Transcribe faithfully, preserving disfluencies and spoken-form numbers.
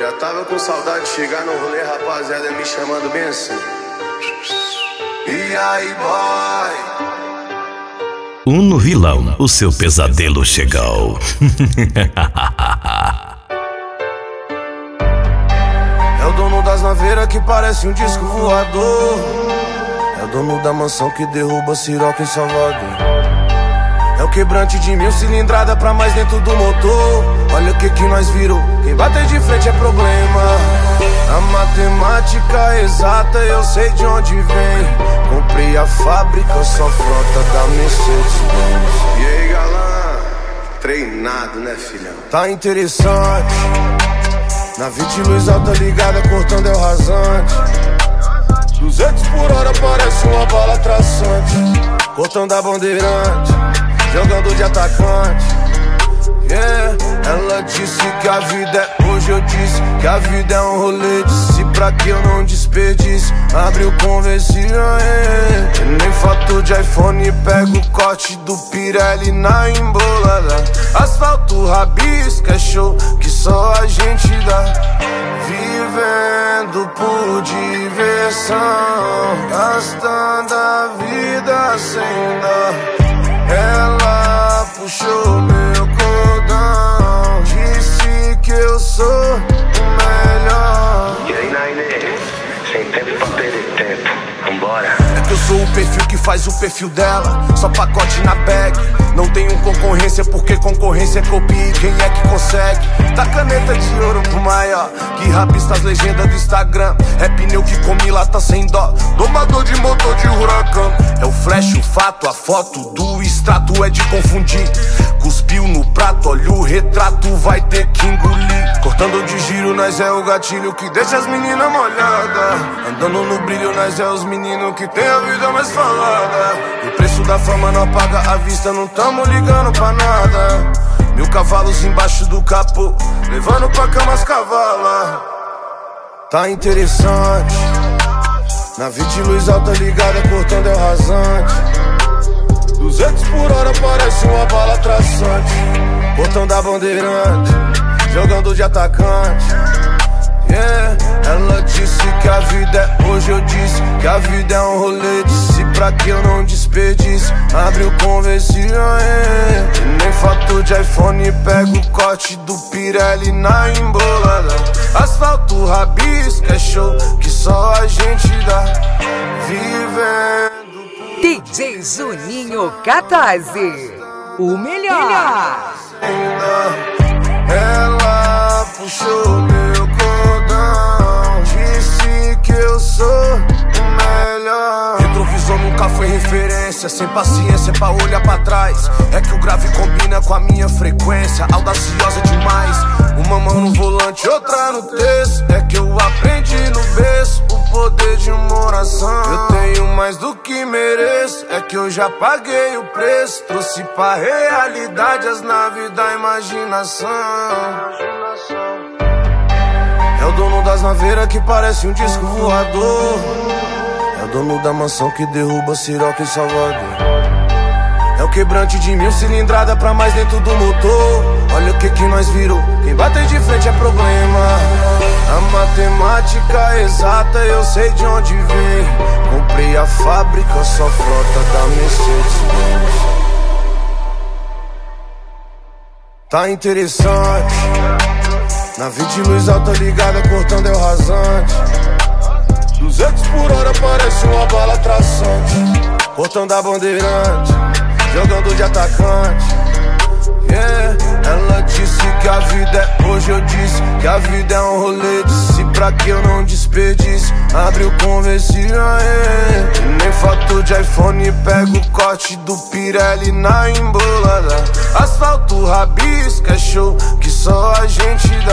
Já tava com saudade de chegar no rolê, rapaziada, me chamando bem assim. E aí, boy? Uno Vilão, o seu pesadelo chegou. É o dono das naveiras que parece um disco voador. É o dono da mansão que derruba Siroca em Salvador. É o quebrante de mil cilindrada pra mais dentro do motor. Olha o que que nós virou, quem bater de frente é problema. A matemática exata eu sei de onde vem. Comprei a fábrica, só frota da Mercedes-Benz. E aí, galã? Treinado, né, filhão? Tá interessante. Na vinte luz alta ligada, cortando é o rasante. Duzentos por hora parece uma bala traçante. Cortando a bandeirante, jogando de atacante. Yeah, ela disse que a vida é hoje, eu disse que a vida é um rolê. Disse pra que eu não desperdice, abre o conversível, yeah. Nem fator de iPhone, pego o corte do Pirelli na embolada. Asfalto, rabisca, é show que só a gente dá. Vivendo por diversão, gastando a vida sem dó. Ela puxou meu cordão, disse que eu sou o melhor. E aí, Nainê, sem tempo pra perder tempo, vambora. É que eu sou o perfil que faz o perfil dela, só pacote na bag. Não tenho concorrência porque concorrência é copia. Quem é que consegue? Dá caneta de ouro pro maior, que rabista as legendas do Instagram. É pneu que come lata sem dó, domador de motor de huracão. É o flash, o fato, a foto do extrato é de confundir. Cuspiu no prato, olha o retrato, vai ter que engolir. Cortando de giro, nós é o gatilho que deixa as meninas molhadas. Andando no brilho, nós é os meninos que tem a vida mais falada. O preço da fama não apaga a vista, não tamo ligando pra nada. Mil cavalos embaixo do capô, levando pra cama as cavalas. Tá interessante. Na vinte luz alta ligada, cortando é o rasante. Duzentos por hora parece uma bala traçante. Cortando a bandeirante, jogando de atacante. Yeah, ela disse que a vida é hoje, eu disse que a vida é um rolê. Disse pra que eu não desperdice, abre o conversível, yeah. Nem fator de iPhone, pego o corte do Pirelli na embolada. Asfalto, rabisca, é show que só a gente dá. Vivendo D J Juninho catorze, o melhor. Ela puxou meu cordão, disse que eu sou o melhor. Retrovisor nunca foi referência, sem paciência pra olhar pra trás. É que o grave combina com a minha frequência, audaciosa demais. Uma mão no volante, outra no texto. É que eu aprendi no berço o poder de uma oração. Eu tenho mais do que mereço, é que eu já paguei o preço. Trouxe pra realidade as naves da imaginação. É o dono das naveiras que parece um disco voador. É o dono da mansão que derruba Siroca em Salvador. É o quebrante de mil cilindrada pra mais dentro do motor. Olha o que que nós virou, quem bater de frente é problema. A matemática exata eu sei de onde vem. Comprei a fábrica, só frota da Mercedes-Benz. Tá interessante. Na vinte luz alta ligada, cortando é o rasante. Duzentos por hora parece uma bala traçante. Cortando a bandeirante, jogando de atacante. Yeah, ela disse que a vida é hoje, eu disse que a vida é um rolê. Disse pra que eu não desperdice, abre o conversível, yeah. Nem fator de iPhone, pego o corte do Pirelli na embolada. Asfalto, rabisca, é show que só a gente dá.